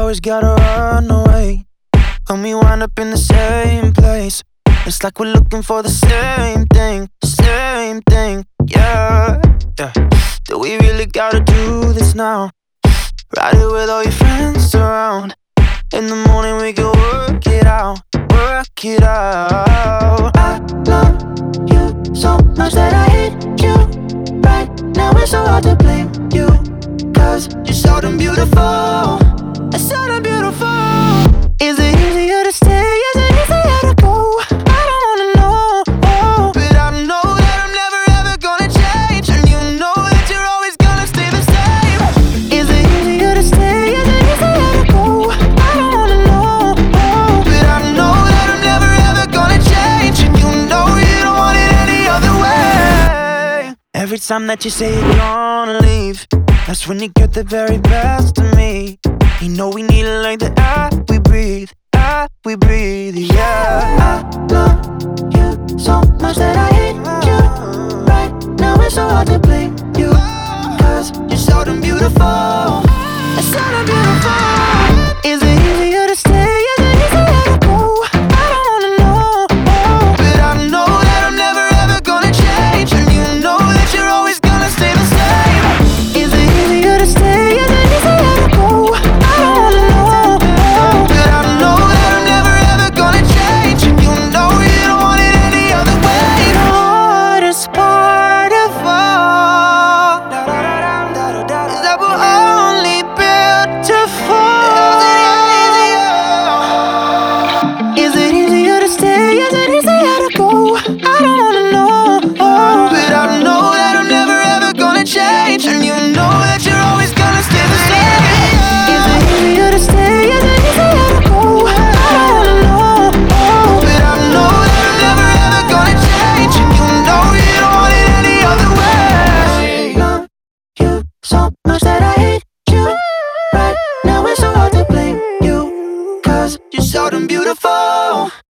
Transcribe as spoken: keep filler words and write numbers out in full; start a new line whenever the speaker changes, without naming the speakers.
always gotta run away. When we wind up in the same place, it's like we're looking for the same thing, same thing, yeah, yeah. Do we really gotta do this now? Ride it with all your friends around. In the morning we can work it out, work it out.
I love you so much that I hate you. Right now it's so hard to blame you, cause
you're so damn beautiful, so damn beautiful.
is it easier to stay? Is it easier to go? I don't wanna know, oh.
But I know that I'm never ever gonna change, and you know that you're always gonna stay the same.
Is it easier to stay? Is it easier to go? I don't wanna know, oh.
But I know that I'm never ever gonna change, and you know you don't want it any other way. Every time that you say you're gonna leave, that's when you get the very best of me. You know we need it like the air we breathe, air we breathe, yeah.
I love you so much that I hate you. Right now it's so hard to blame you, cause
you're so damn beautiful, so damn beautiful.
is it easier to stay? Is it easier to go? I don't wanna know, oh.
But I know that I'm never ever gonna change, and you know that you're always gonna stay the same.
Is it easier to stay? Is it easier to go? I don't wanna know, oh.
But I know that I'm never ever gonna change, and you know you don't want it any other way.
The hardest part of all
is that we're only built to fall.
Is it easier to stay? Is it easier to go? I don't wanna know, oh.
But I know that I'm never ever gonna change, and you know that you're always gonna stay the same.
Is it easier to stay? Is it easier to go? I don't wanna know, oh.
But I know that I'm never ever gonna change, and you know you don't want it any other way.
Love you so much that I hate you. Right now it's so hard to blame you, cause
You're so damn beautiful.